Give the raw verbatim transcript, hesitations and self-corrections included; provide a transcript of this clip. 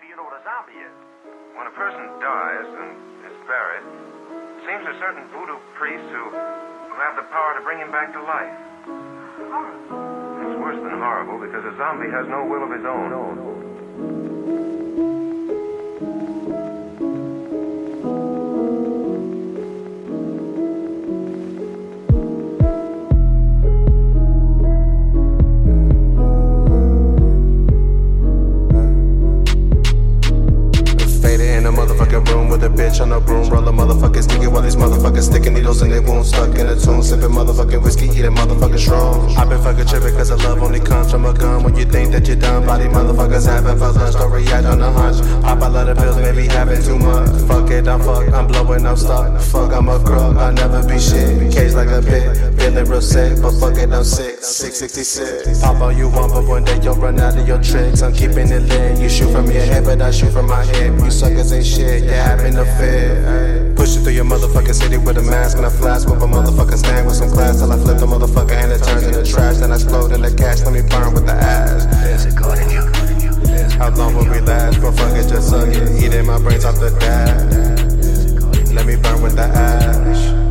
you know what a zombie is? When a person dies and is buried, it seems there's certain voodoo priests who, who have the power to bring him back to life. It's worse than horrible because a zombie has no will of his own. Room with a bitch on a broom, roll a motherfucking sticky while these motherfuckers sticking needles in their wounds, stuck in a tomb, sipping motherfucking whiskey, eating motherfucking strong. I've been fucking tripping cause the love only comes from a gun. When you think that you're done, body motherfuckers having for lunch, don't react on the hunch. Pop a lot of pills, maybe having too much. Fuck it, I'm fucked, I'm blowing, I'm stuck. Fuck, I'm a crook, I'll never be shit. Cage like a pit, feeling real sick, but fuck it, I'm sick. six sixty-six. Pop all you want, but one day you'll run out of your tricks. I'm keeping it lit. You shoot from your head, but I shoot from my hip. You suckers ain't shit, you're having a fit. Ay. Pushing through your motherfucking city with a mask and a flask, with a motherfucking stand with some class till I flip the motherfucker and it turns into trash. Then I explode in the cash, let me burn with the ash. How long will we last? But fuck it, just suck it. Eating my brains off the dash. Let me burn with the ash.